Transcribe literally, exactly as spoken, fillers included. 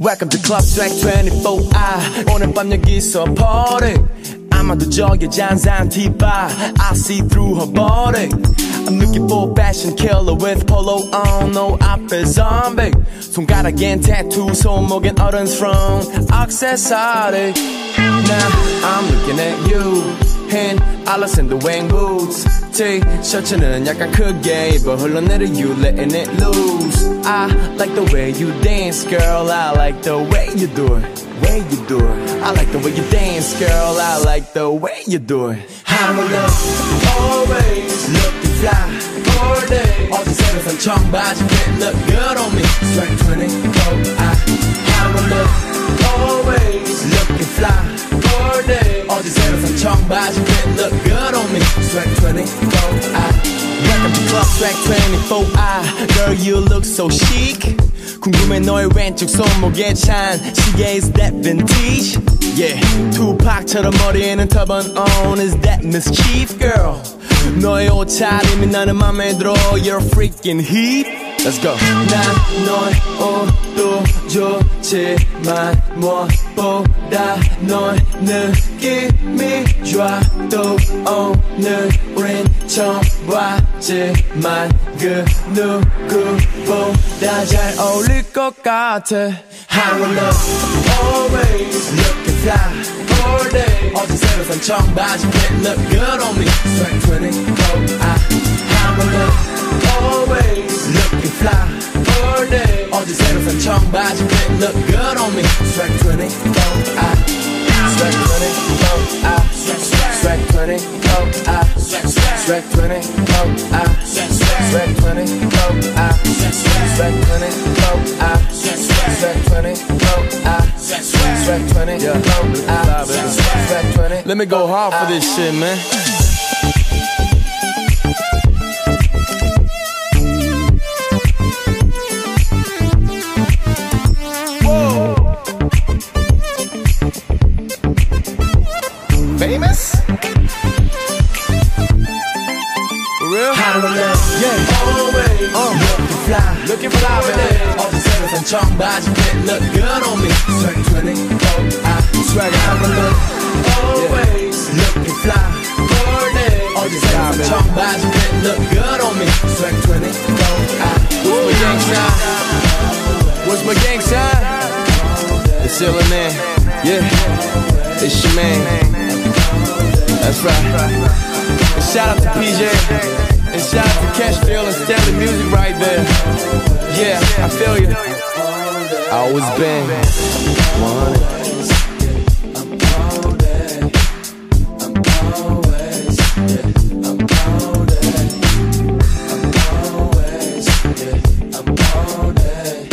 Welcome to Club Swag twenty-four I 오늘 밤 여기서 party 아마도 저기 잔잔 티바 I see through her body I'm looking for a fashion killer with polo on no 앞에 zombie 손가락엔 tattoo 손목엔 어른's from accessory Now I'm looking at you 흰 알라샌드 웨잉 boots 티셔츠는 약간 크게 입어 흘러내려 you letting it loose I like the way you dance girl I like the way you do it way you do it I like the way you dance girl I like the way you do it I'm a look always looking fly all day 어디서든 청바지 fit look good on me Swag twenty-four I I'm a look always looking fly all day 어디서든 청바지 fit look good on me Swag twenty-four I Welcome to Club Swag twenty-four I Girl you look so chic 궁금해 너의 왼쪽 손목에 찬 시계 is that vintage Yeah 투팍처럼 머리에는 turban on Is that mischief girl 너의 옷차림이 나는 맘에 들어 You're a freaking heat Let's go 난 너의 옷도 좋지만 무엇보다 너의 느낌이 좋아 또 오늘 우린 처음 봤지만 그 누구보다 잘 어울릴 것 같아 I will look always looking fly all day 어디서든 청바지 fit look good on me Swag twenty-four I I will look always looking fly all day 어디서든 청바지 fit look good on me Swag twenty-four I Swag twenty-four I Swag twenty-four I Swag twenty-four I Swag twenty-four I Swag twenty-four I Swag twenty-four I Swag twenty-four I Swag twenty. Let me go hard for this shit, man. Famous? For real? How do I know? Yeah. Always uh. looking fly. Looking fly, baby. All the sellers and 청바지 fit look good on me. Swag twenty-four I Swag how I look. Always yeah. looking fly. All day. All the sellers and 청바지 fit look good on me. Swag twenty-four I What's my gang sign? What's my gang sign? It's still a man. Yeah. It's your man. That's right. And shout out to P J. And shout out to Cashville and Stanley Music right there. Yeah, I feel you. I always been one hundred. I'm always, yeah, I'm always, yeah, I'm always.